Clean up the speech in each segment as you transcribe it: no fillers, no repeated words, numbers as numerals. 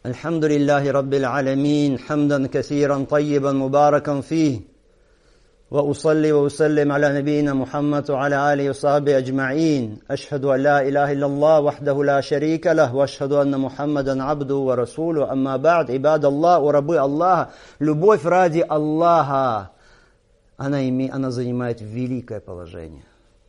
الحمد لله رب العالمين حمدا كثيرا طيبا مباركا فيه وأصلي وأسلم على نبينا محمد وعلى آله وصحبه أجمعين أشهد أن لا إله إلا الله وحده لا شريك له وأشهد أن محمدا عبده ورسوله أما بعد عباد الله وربي الله любовь ради Аллаха она занимает великое положение.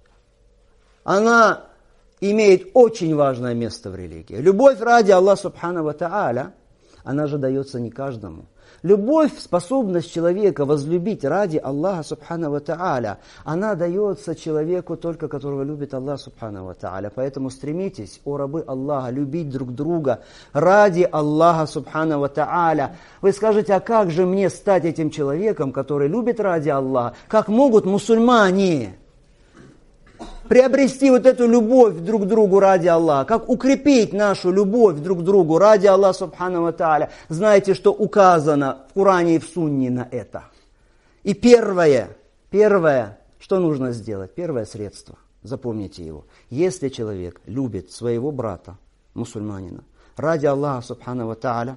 Она имеет очень важное место в религии. Любовь ради Аллаха Субхану ва Тааля, она же дается не каждому. Любовь, способность человека возлюбить ради Аллаха Субхану ва Тааля, она дается человеку только, которого любит Аллах Субхану ва Тааля. Поэтому стремитесь, о рабы Аллаха, любить друг друга ради Аллаха Субхану ва Тааля. Вы скажете, а как же мне стать этим человеком, который любит ради Аллаха? Как могут мусульмане приобрести вот эту любовь друг к другу ради Аллаха? Как укрепить нашу любовь друг к другу ради Аллаха Субхану ва Тааля? Знаете, что указано в Коране и в Сунне на это. И первое, что нужно сделать? Первое средство, запомните его. Если человек любит своего брата, мусульманина, ради Аллаха Субхану ва Тааля,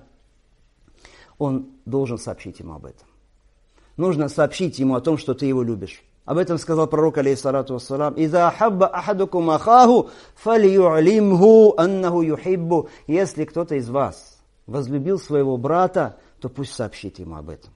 он должен сообщить ему об этом. Нужно сообщить ему о том, что ты его любишь. Об этом сказал пророк, алейхиссалату вассалам, «Иза хабба ахадукум ахаху, фалию'лимху аннаху юхиббу». Если кто-то из вас возлюбил своего брата, то пусть сообщит ему об этом.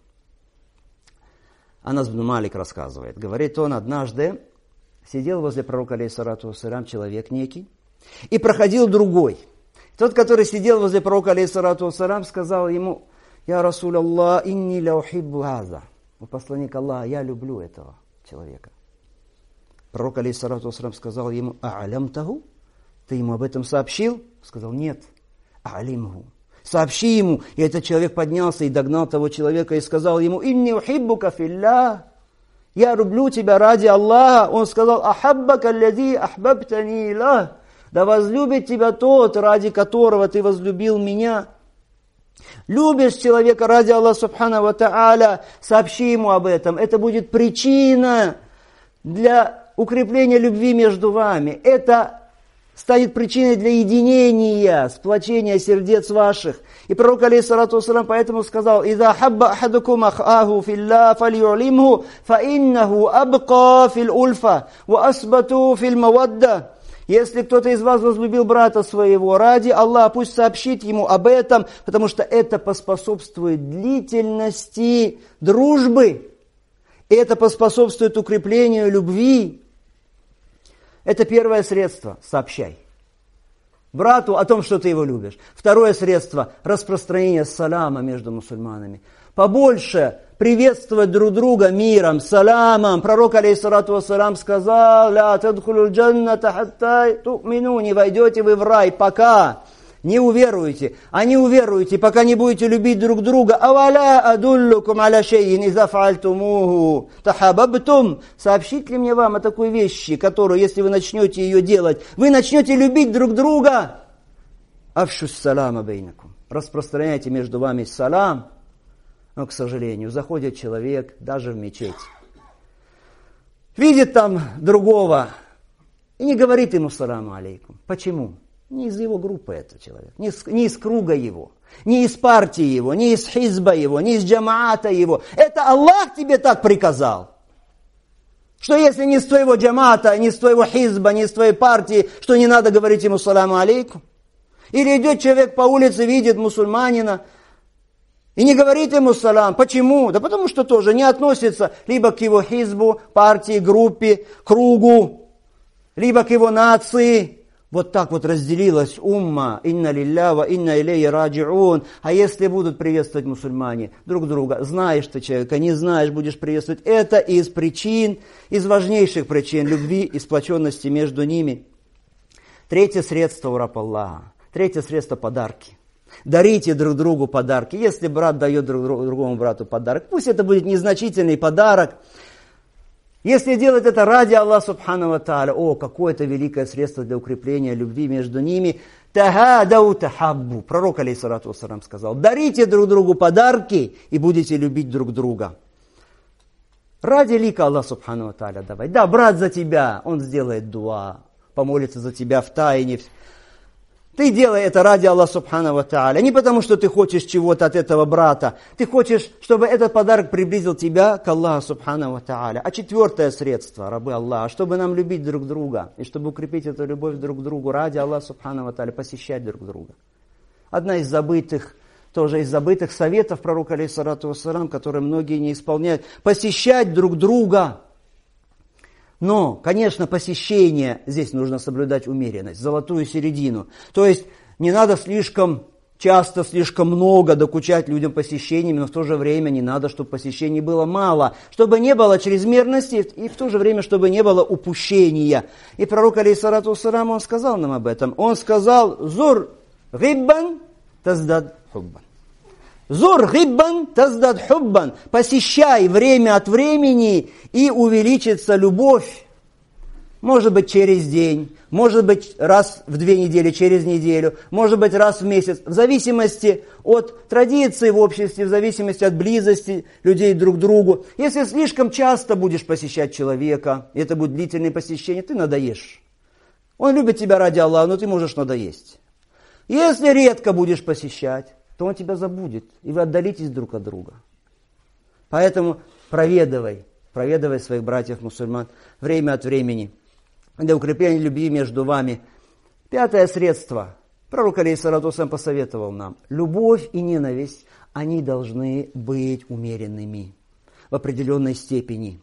Анас бин Малик рассказывает, говорит он, однажды сидел возле пророка, алейхиссалату вассалам, человек некий, и проходил другой. Тот, который сидел возле пророка, алейхиссалату вассалам, сказал ему, «Я Расуль Аллах, инни ля ухиббу газа». Посланник Аллаха, я люблю этого человека. Пророк, алейхиссалату вассалам, сказал ему, «А'алямтаху?» Ты ему об этом сообщил? Сказал, нет. «А'алимху». Сообщи ему. И этот человек поднялся и догнал того человека и сказал ему, «Инни ухиббука филлах». Я люблю тебя ради Аллаха. Он сказал, «Ахаббака аллади ахбабтани лах». Да возлюбит тебя тот, ради которого ты возлюбил меня. Любишь человека ради Аллаха Субхану ва Тааля, сообщи ему об этом. Это будет причина для укрепления любви между вами. Это станет причиной для единения, сплочения сердец ваших. И пророк, алейхиссалату вассалам, поэтому сказал, «Иза хабба ахадукум ахаху филла фалию'лимху, фа иннаху абка фил ульфа, ва асбату фил мавадда». Если кто-то из вас возлюбил брата своего ради Аллаха, пусть сообщит ему об этом, потому что это поспособствует длительности дружбы. И это поспособствует укреплению любви. Это первое средство. Сообщай брату о том, что ты его любишь. Второе средство – распространение салама между мусульманами. Побольше приветствовать друг друга миром, саламом. Пророк, алейхиссалату вассалам, сказал, «Ля тадхулюль джанната хатта ту'мину». Не войдете вы в рай, пока не уверуете. А не уверуете, пока не будете любить друг друга. «Аваля адуллукум аля шейин иза фаальтумуху тахабабтум». Сообщить ли мне вам о такой вещи, которую, если вы начнете ее делать, вы начнете любить друг друга? «Афшус салама бейнакум». Распространяйте между вами салам. Но, к сожалению, заходит человек даже в мечеть, видит там другого и не говорит ему саламу алейкум. Почему? Не из его группы этот человек, не из круга его, не из партии его, не из хизба его, не из джамаата его. Это Аллах тебе так приказал. Что если не из твоего джамаата, не из твоего хизба, не из твоей партии, что не надо говорить ему саламу алейкум? Или идет человек по улице, видит мусульманина, и не говорит ему салам. Почему? Да потому что тоже не относится либо к его хизбу, партии, группе, кругу, либо к его нации. Вот так вот разделилась умма. Инна лилля ва инна илейхи раджиун. А если будут приветствовать мусульмане друг друга, знаешь ты человека, не знаешь, будешь приветствовать. Это из причин, из важнейших причин любви и сплоченности между ними. Третье средство, у раб Аллаха. Третье средство – подарки. Дарите друг другу подарки. Если брат дает другому брату подарок, пусть это будет незначительный подарок. Если делать это ради Аллаха Субхану ва Тааля, какое это великое средство для укрепления любви между ними. Тахадау тахаббу. Пророк, алейхиссалату вассалам, сказал, дарите друг другу подарки и будете любить друг друга. Ради лика Аллаха Субхану ва Тааля давай. Да, брат за тебя, он сделает дуа, помолится за тебя в тайне. Ты делай это ради Аллаха Субхану ва Тааля. Не потому, что ты хочешь чего-то от этого брата. Ты хочешь, чтобы этот подарок приблизил тебя к Аллаху Субхану ва Тааля. А четвертое средство, рабы Аллаха, чтобы нам любить друг друга, и чтобы укрепить эту любовь друг к другу ради Аллаха Субхану ва Тааля, посещать друг друга. Одна из забытых советов пророка, алейхиссалату вассалам, которые многие не исполняют. Посещать друг друга. Но, конечно, посещение, здесь нужно соблюдать умеренность, золотую середину. То есть не надо слишком часто, слишком много докучать людям посещениями, но в то же время не надо, чтобы посещений было мало, чтобы не было чрезмерности и в то же время, чтобы не было упущения. И пророк, алейхиссалату вассалам, он сказал нам об этом. Он сказал: «Зур гиббан таздад хуббан». Зур гиббан таздад хуббан. Посещай время от времени, и увеличится любовь. Может быть, через день, может быть, раз в 2 недели, через неделю, может быть, раз в месяц. В зависимости от традиции в обществе, в зависимости от близости людей друг к другу. Если слишком часто будешь посещать человека, и это будет длительное посещение, ты надоешь. Он любит тебя ради Аллаха, но ты можешь надоесть. Если редко будешь посещать, то он тебя забудет, и вы отдалитесь друг от друга. Поэтому проведывай своих братьев-мусульман время от времени, для укрепления любви между вами. 5 средство. Пророк, алейхиссалату вассалам, посоветовал нам. Любовь и ненависть, они должны быть умеренными в определенной степени.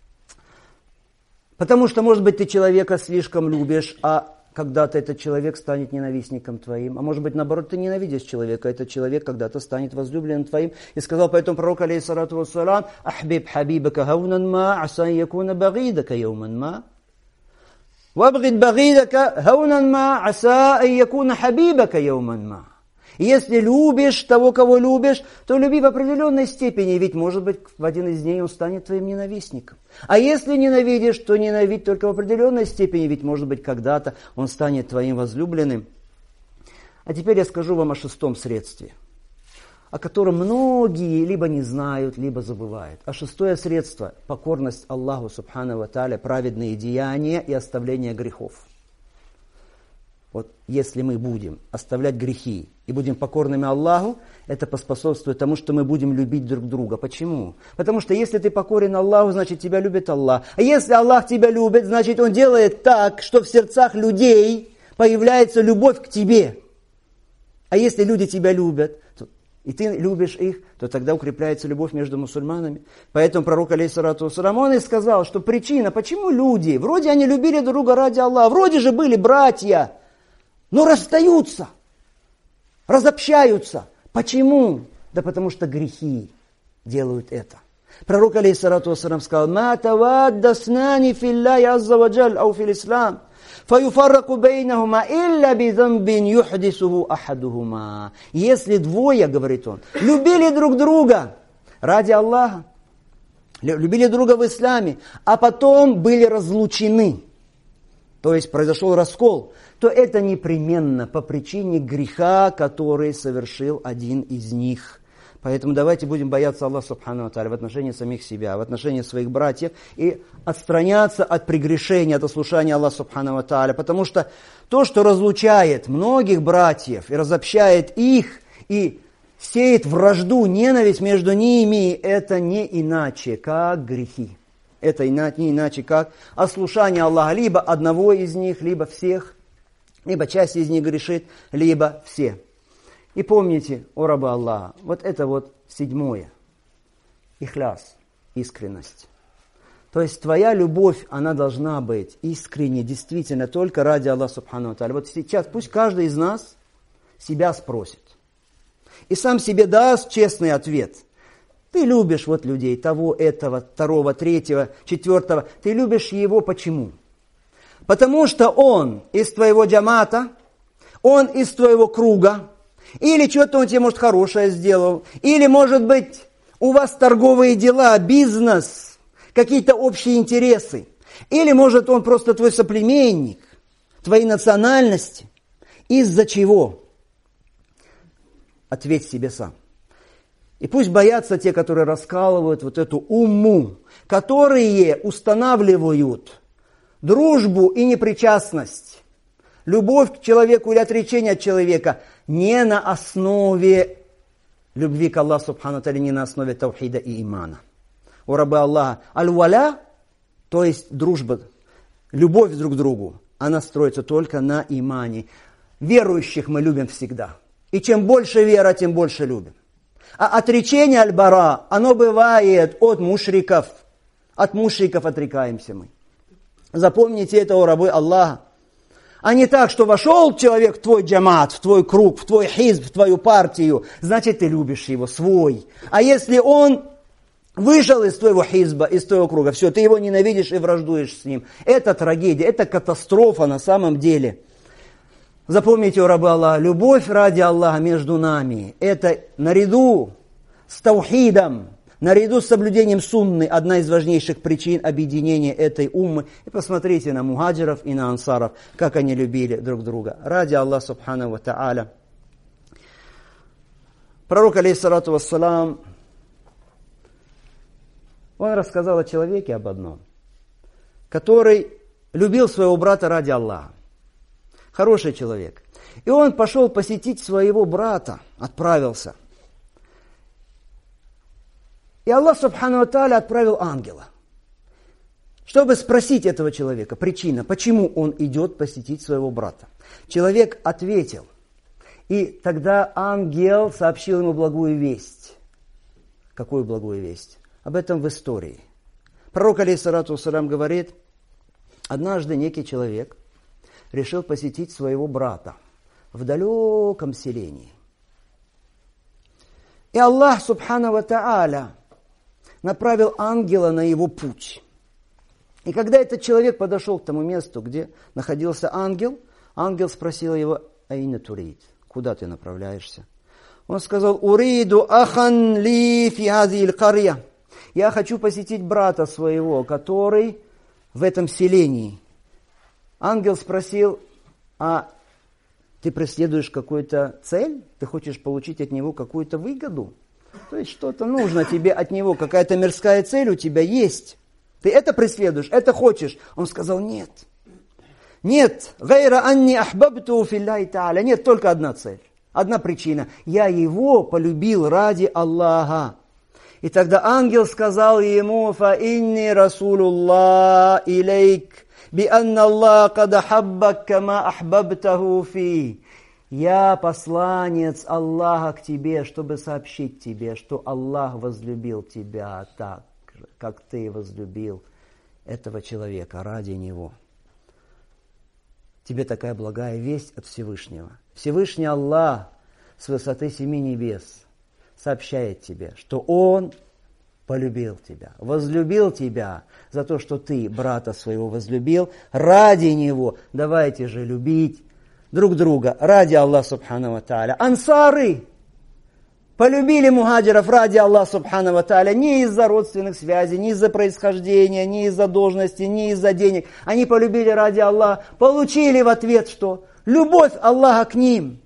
Потому что, может быть, ты человека слишком любишь, а когда-то этот человек станет ненавистником твоим. А может быть, наоборот, ты ненавидишь человека, этот человек когда-то станет возлюбленным твоим. И сказал поэтому пророк, алейхиссалату вассалам: «Ахбиб хабибака хаунан ма, аса якуна багидака яуман ма. Вабгид багидака хаунан ма, аса якуна хабибака яуман ма». Если любишь того, кого любишь, то люби в определенной степени, ведь, может быть, в один из дней он станет твоим ненавистником. А если ненавидишь, то ненавидь только в определенной степени, ведь, может быть, когда-то он станет твоим возлюбленным. А теперь я скажу вам о 6 средстве, о котором многие либо не знают, либо забывают. А 6 средство – покорность Аллаху Субхану ва Тааля, праведные деяния и оставление грехов. Вот если мы будем оставлять грехи и будем покорными Аллаху, это поспособствует тому, что мы будем любить друг друга. Почему? Потому что если ты покорен Аллаху, значит тебя любит Аллах. А если Аллах тебя любит, значит Он делает так, что в сердцах людей появляется любовь к тебе. А если люди тебя любят, и ты любишь их, то тогда укрепляется любовь между мусульманами. Поэтому пророк, алейхиссалату вассалам, он и сказал, что причина, почему люди, вроде они любили друг друга ради Аллаха, вроде же были братья, но расстаются, разобщаются. Почему? Да потому что грехи делают это. Пророк, алейхиссалату вассалам, сказал: «Ма тавадда снани филляхи азза ва джаль, ау фил ислам, фаюфарраку бейнахума илля бидамбин юхдисуху ахадухума». Если двое, говорит он, любили друг друга ради Аллаха, любили друга в исламе, а потом были разлучены, то есть произошел раскол, то это непременно по причине греха, который совершил один из них. Поэтому давайте будем бояться Аллаха Субхану ва Тааля в отношении самих себя, в отношении своих братьев и отстраняться от прегрешения, от ослушания Аллаха Субхану ва Тааля. Потому что то, что разлучает многих братьев и разобщает их, и сеет вражду, ненависть между ними, это не иначе, как грехи. Это не иначе, как ослушание Аллаха, либо одного из них, либо всех, либо часть из них грешит, либо все. И помните, о рабы Аллаха, вот это вот 7. Ихляс, искренность. То есть твоя любовь, она должна быть искренней, действительно, только ради Аллаха Субхану ва Тааля. Вот сейчас пусть каждый из нас себя спросит. И сам себе даст честный ответ. Ты любишь вот людей, того, этого, 2, 3, 4. Ты любишь его почему? Потому что он из твоего джамата, он из твоего круга, или что-то он тебе, может, хорошее сделал, или, может быть, у вас торговые дела, бизнес, какие-то общие интересы, или, может, он просто твой соплеменник, твоей национальности. Из-за чего? Ответь себе сам. И пусть боятся те, которые раскалывают вот эту умму, которые устанавливают дружбу и непричастность. любовь к человеку или отречение от человека не на основе любви к Аллаху Субхану Тааля, не на основе таухида и имана. У рабы Аллаха аль-валя, то есть дружба, любовь друг к другу, она строится только на имане. Верующих мы любим всегда. И чем больше вера, тем больше любим. А отречение аль-бара, оно бывает от мушриков. От мушриков отрекаемся мы. Запомните это, о рабы Аллаха. А не так, что вошел человек в твой джамат, в твой круг, в твой хизб, в твою партию, значит ты любишь его, свой. А если он вышел из твоего хизба, из твоего круга, все, ты его ненавидишь и враждуешь с ним. Это трагедия, это катастрофа на самом деле. Запомните, о рабы Аллаха, любовь ради Аллаха между нами, это наряду с таухидом, наряду с соблюдением сунны, одна из важнейших причин объединения этой уммы. И посмотрите на мухаджиров и на ансаров, как они любили друг друга. Ради Аллаха Субхану ва Тааля. Пророк, алейхиссалату вассалам, он рассказал о человеке об одном, который любил своего брата ради Аллаха. Хороший человек. И он пошел посетить своего брата, отправился. И Аллах Субхану ва Тааля отправил ангела, чтобы спросить этого человека, причина, почему он идет посетить своего брата. Человек ответил, и тогда ангел сообщил ему благую весть. Какую благую весть? Об этом в истории. Пророк, алейхиссалату вассалям, говорит, однажды некий человек решил посетить своего брата в далеком селении. И Аллах Субхану ва Тааля направил ангела на его путь. И когда этот человек подошел к тому месту, где находился ангел, ангел спросил его: «Айна турид?» Куда ты направляешься? Он сказал: «Уриду ахан ли фи хазиль карья». Я хочу посетить брата своего, который в этом селении. Ангел спросил: а ты преследуешь какую-то цель? Ты хочешь получить от него какую-то выгоду? То есть что-то нужно тебе от него, какая-то мирская цель у тебя есть. Ты это преследуешь, это хочешь? Он сказал: нет. Нет, гайра анни ахбабту филляхи тааля. Нет, только одна цель, одна причина. Я его полюбил ради Аллаха. И тогда ангел сказал ему: фа инни расулуллах илейк, би анна Аллах кад ахаббак кама ахбабтаху фи. Я посланец Аллаха к тебе, чтобы сообщить тебе, что Аллах возлюбил тебя так же, как ты возлюбил этого человека ради него. Тебе такая благая весть от Всевышнего. Всевышний Аллах с высоты 7 небес сообщает тебе, что Он полюбил тебя, возлюбил тебя за то, что ты брата своего возлюбил ради него. Давайте же любить друг друга ради Аллаха Субхану ва Тааля. Ансары полюбили мухаджиров ради Аллаха Субхану ва Тааля не из-за родственных связей, не из-за происхождения, не из-за должности, не из-за денег. Они полюбили ради Аллаха, получили в ответ что? Любовь Аллаха к ним.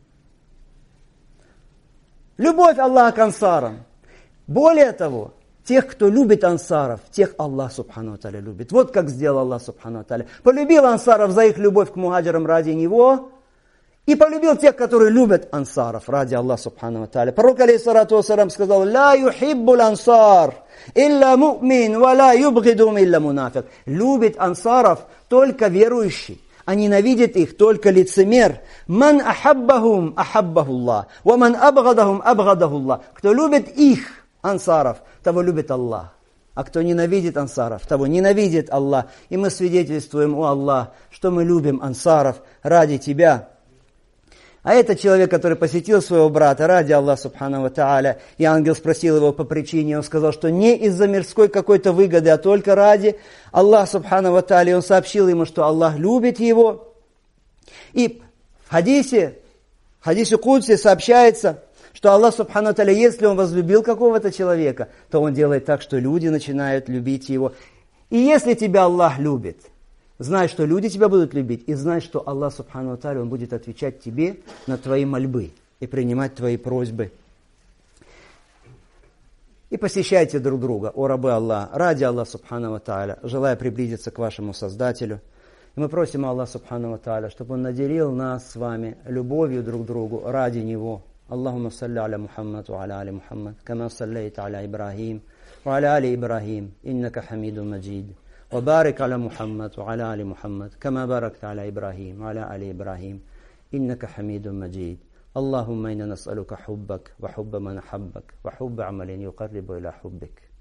Любовь Аллаха к ансарам. Более того, тех, кто любит ансаров, тех Аллах Субхану ва Тааля любит. Вот как сделал Аллах Субхану ва Тааля. Полюбил ансаров за их любовь к мухаджирам ради него. И полюбил тех, которые любят ансаров ради Аллаха Субхану ва Тааля. Пророк, алейхиссалату вассалям, сказал: «Ла юхиббуль ансар, илля му'мин, ва ла юбгидум илля мунафик». Любит ансаров только верующий, а ненавидит их только лицемер. «Ман ахаббахум, ахаббахуллах, ва ман абгадахум, абгадахуллах». Кто любит их, ансаров, того любит Аллах. А кто ненавидит ансаров, того ненавидит Аллах. И мы свидетельствуем, о Аллах, что мы любим ансаров ради Тебя. А этот человек, который посетил своего брата ради Аллаха Субхану ва Тааля, и ангел спросил его по причине, он сказал, что не из-за мирской какой-то выгоды, а только ради Аллаха Субхану ва Тааля. И он сообщил ему, что Аллах любит его. И в хадисе Кудси сообщается, что Аллах Субхану ва Тааля, если Он возлюбил какого-то человека, то Он делает так, что люди начинают любить его. И если тебя Аллах любит, знай, что люди тебя будут любить, и знай, что Аллах Субхану ва Тааля, Он будет отвечать тебе на твои мольбы и принимать твои просьбы. И посещайте друг друга, о рабы Аллаха, ради Аллаха Субхану ва Тааля, желая приблизиться к вашему Создателю. И мы просим Аллаха Субхану ва Тааля, чтобы Он наделил нас с вами любовью друг к другу ради Него. Аллахумма салли аля Мухаммад ва аля али Мухаммад, кама саллейта аля Ибрахим ва аля али Ибрахим, иннака хамидун маджид. وبارك على محمد وعلى آل محمد كما باركت على إبراهيم وعلى آل إبراهيم إنك حميد مجيد. اللهم إنا نسألك حبك وحب من أحبك وحب عمل يقرب إلى حبك.